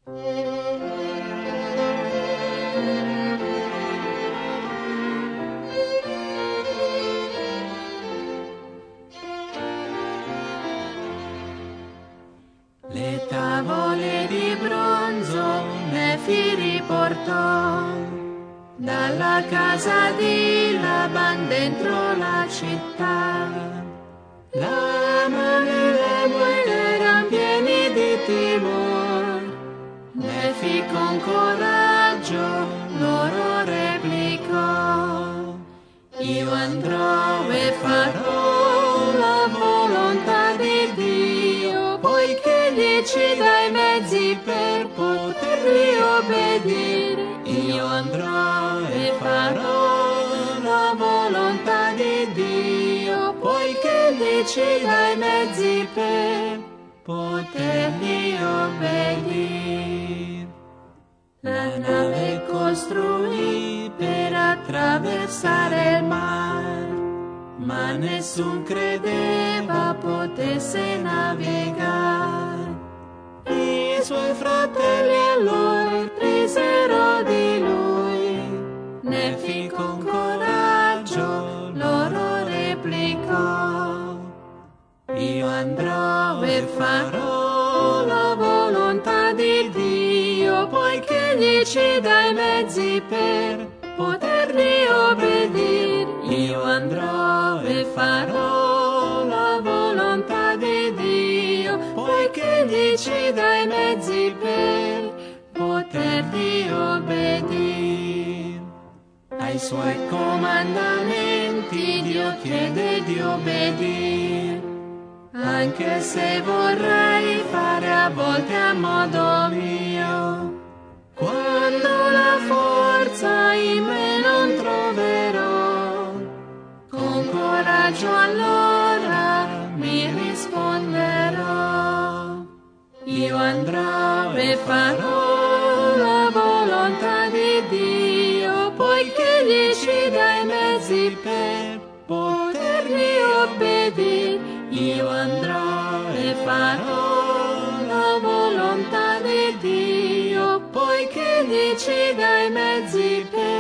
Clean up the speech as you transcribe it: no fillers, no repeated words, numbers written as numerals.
Le tavole di bronzo Nefi riportò dalla casa di Laban dentro la città. Laban e Lemuel eran pieni di timor. Nefi con coraggio loro replicò: io andrò e farò la volontà di Dio, poiché gli ci dà i mezzi per potergli obbedire. Io andrò e farò la volontà di Dio, poiché gli ci dà i mezzi per potergli obbedire. La nave costruì per attraversare il mar, ma nessun credeva potesse navigare. I suoi fratelli allora presero di lui. Nefi con coraggio loro replicò: io andrò e farò la volontà di Dio, poiché gli ci dà i mezzi per potergli obbedire. Io andrò e farò la volontà di Dio, poiché gli ci dà i mezzi per potergli obbedire. Ai suoi comandamenti Dio chiede di obbedire, anche se vorrei fare a volte a modo mio. Quando la forza in me non troverò, con coraggio allora mi risponderò. Io andrò e farò la volontà di Dio, poiché gli ci dà i mezzi per potergli obbedire. Io andrò e farò la volontà di Dio, poiché gli ci dà i mezzi per